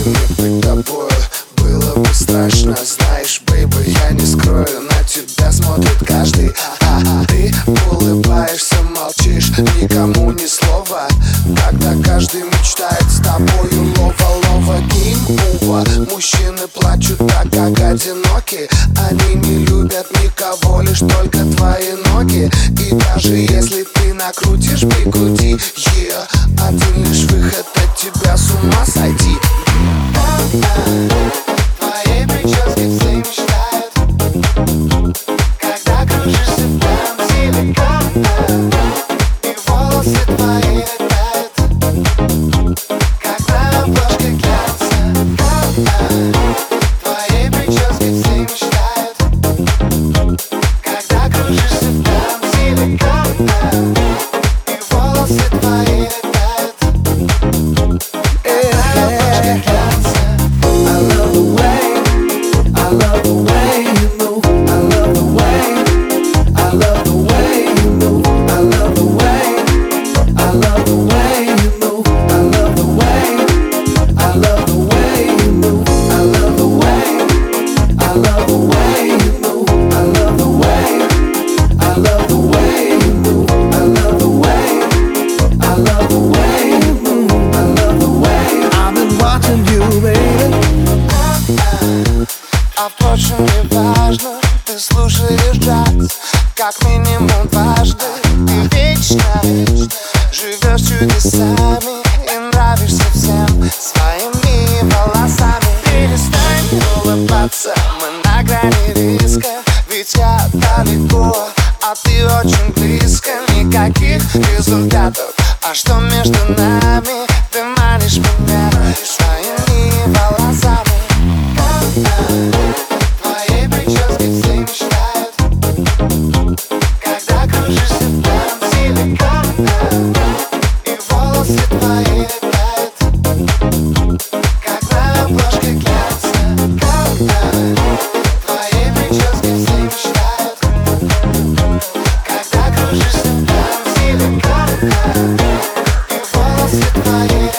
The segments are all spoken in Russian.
не быть тобою было бы страшно. Знаешь, бейби, я не скрою, на тебя смотрит каждый. Ты улыбаешься, молчишь, никому ни слова, когда каждый мечтает с тобою лова-лова. Гейм-увер. Мужчины плачут так, как одиноки. Они не любят никого, лишь только твои ноги. И даже если ты накрутишь бигуди, один лишь выход от тебя с ума сойти. Твоей прическе все мечтают, когда кружишься в танце веком. И волосы твои летают, как на обложке глянца. Твоей прическе все мечтают, когда кружишься в танце веком. И волосы твои летают. А впрочем, не важно, ты слушаешь джаз как минимум дважды. Ты вечно живешь чудесами и нравишься всем своими волосами. Перестань улыбаться, мы на грани риска, ведь я далеко, а ты очень близко. Никаких результатов, а что между нами? Ты манишь меня своими волосами. Твоей прическе все мечтают, когда кружишься в танце веком. И волосы твои летают, как на обложке глянца. Твоей прическе все мечтают, когда кружишься в танце веком. И волосы твои летают.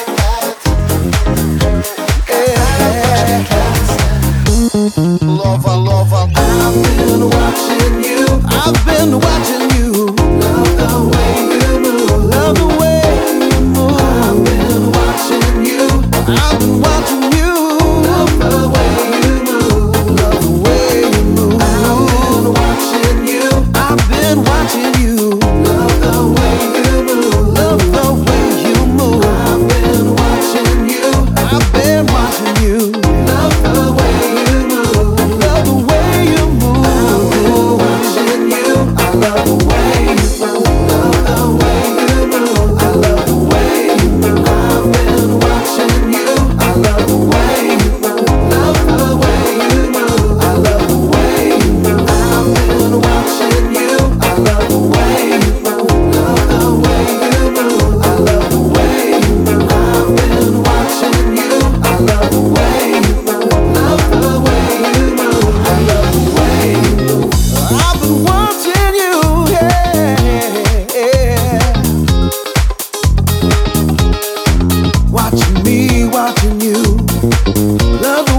Lova, lova. I've been watching you. I've been watching you. Love the way you move. Love the way you move. I've been watching you. I've been watching you. Love the way you move. Love the way you move. I've been watching you. I've been watching you. Love the way you move. Love the way you move. I've been watching you. I've been watching you. Love the way you move. Love the way you move. I've been watching you. I love the way you move. Love the way you move. I love the way you move. I've been watching you. I love the way you move. Love the way you move. I love the way you move. I've been watching you. I love the way you move. Love the way you move. I love the way you move. I've been watching you. I love the way you move. Love the way you move. I love the way you move. I've been watching you, yeah. Watching me, watching you. Love the